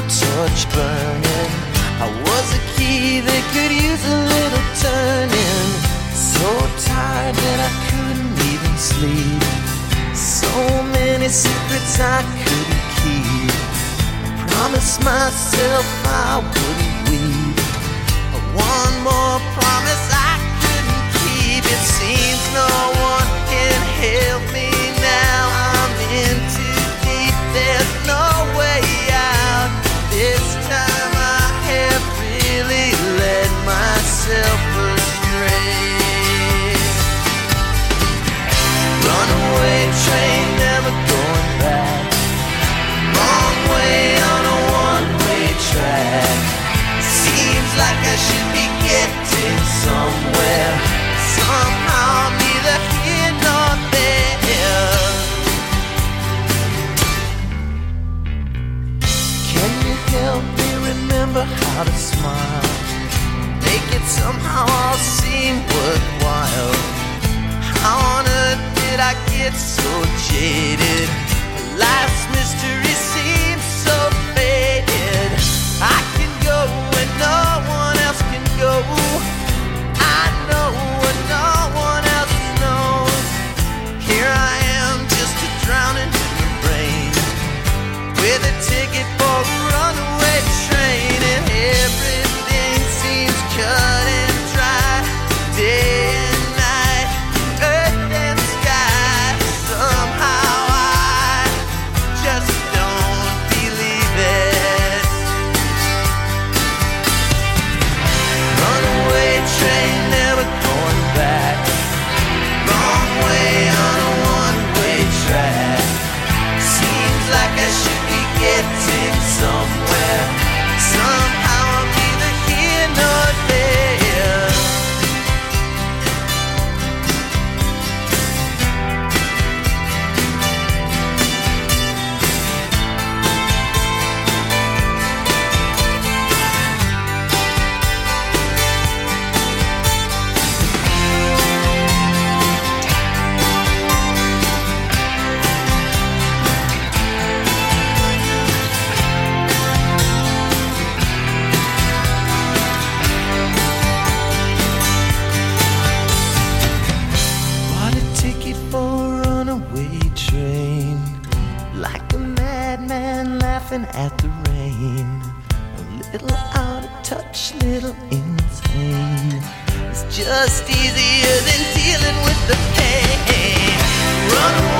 torch burning. I was a key that could use a little turning. So tired that I couldn't even sleep. So many secrets I couldn't keep. I promised myself I wouldn't weep. One more promise I couldn't keep. It seems no one can help me now. I'm in too deep, there's no way out. This time I have really led myself astray. Runaway train, never going back. Wrong way on a one-way track. Seems like I should be getting somewhere. Somehow I'm neither here nor there. Can you help me remember how to smile? Make it somehow all seem worthwhile. How on earth did I get so jaded? Life's mystery seems so faded. I can go when no one else can go. I know what no one else knows. Here I am, just a drowning in the rain, with a ticket for a runaway train, and everything seems cut and dry. Day and night, earth and sky. Somehow I just don't believe it. Runaway train, never going back. Wrong way on a one-way track. Seems like I should be getting somewhere. Somehow I'm neither here nor there. Bought a ticket for a runaway train, like a madman laughing at the rain. A little out of touch, little insane. It's just easier than dealing with the pain. Runaway